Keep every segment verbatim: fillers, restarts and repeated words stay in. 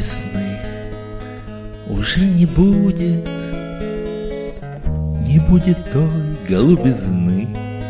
весны уже не будет, не будет той голубизны,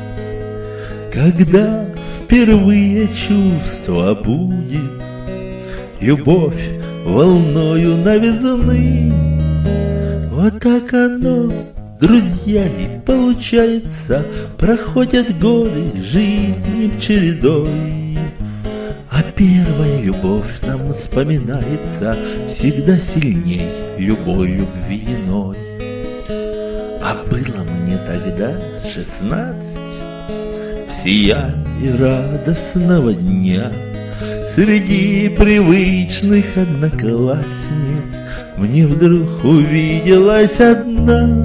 когда впервые чувство будет, любовь волною новизны. Вот так оно, друзья, и получается, проходят годы жизни чередой, а первая любовь нам вспоминается всегда сильней любой любви иной. А было мне тогда шестнадцать, в сиянии радостного дня, среди привычных одноклассниц мне вдруг увиделась одна.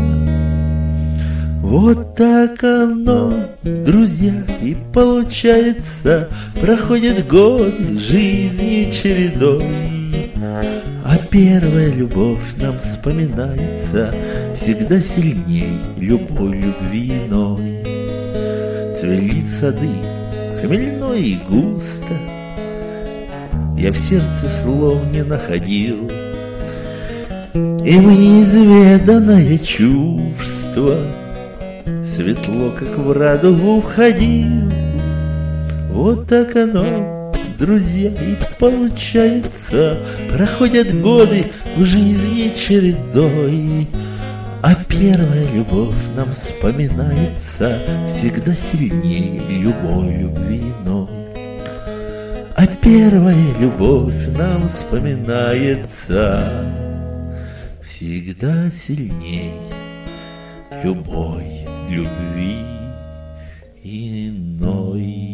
Вот так оно, друзья, и получается, проходит год жизни чередой, а первая любовь нам вспоминается всегда сильней любой любви иной. Цвели сады хмельно и густо, я в сердце слов не находил, и в неизведанное чувство светло, как в радугу, входил. Вот так оно, друзья, и получается, проходят годы в жизни чередой, а первая любовь нам вспоминается всегда сильнее любой любви иной. А первая любовь нам вспоминается всегда сильней любой любви иной.